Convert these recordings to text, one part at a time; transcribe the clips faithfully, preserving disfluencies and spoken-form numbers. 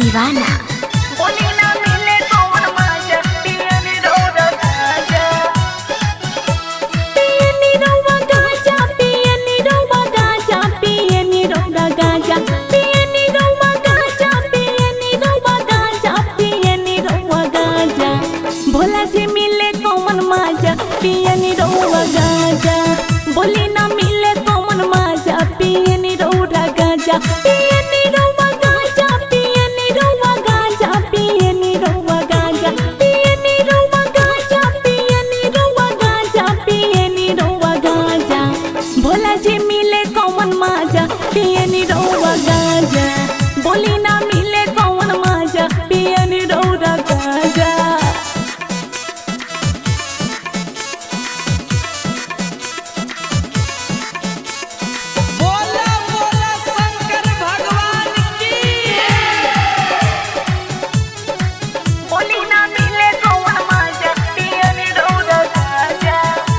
दीवाना। बोली ना मिले कौन माजा पियनी रौदा गाजा पियनी रौदा गाजा पियनी रौदा गाजा पियनी रौदा गाजा पियनी रौदा गाजा पियनी रौदा गाजा पियनी रौदा गाजा भोला जी मिले कौन माजा पियनी रौदा गाजा बोली ना मिले कौन माजा पियनी रौदा गाजा पियनी रौदा गाजा पियनी रौदा गाजा पियनी रौदा गाजा पियनी रौदा गाजा पियनी रौदा गाजा पियनी रौदा गाजा भोला जी मिले कौन माजा पियनी रौदा गाजा बोली ना मिले कौन माजा पियनी रौदा गाजा। बोला बोला शंकर भगवान की। बोली ना मिले कौन माजा पियनी रौदा गाजा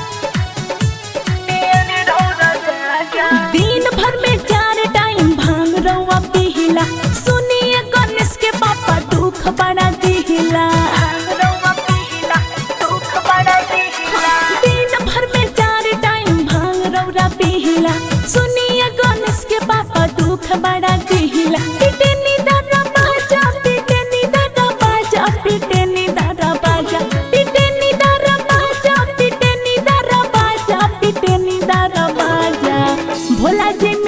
पियनी रौदा गाजा दिन भर में चार टाइम भांग रवा पिहिला सुनिए गणेश के पापा दुख बड़ा दिहिला। रौदा पिहिला दुख बड़ा दिहिला दिन भर में चार टाइम भांग रौरा पिहिला सुनिए गणेश के पापा दुख बड़ा दिहिला। पिटेनी दादा बाजा पिटेनी दादा बाजा पिटेनी दादा बाजा पिटेनी दादा बाजा पिटेनी दादा बाजा पिटेनी दादा बाजा भोला जी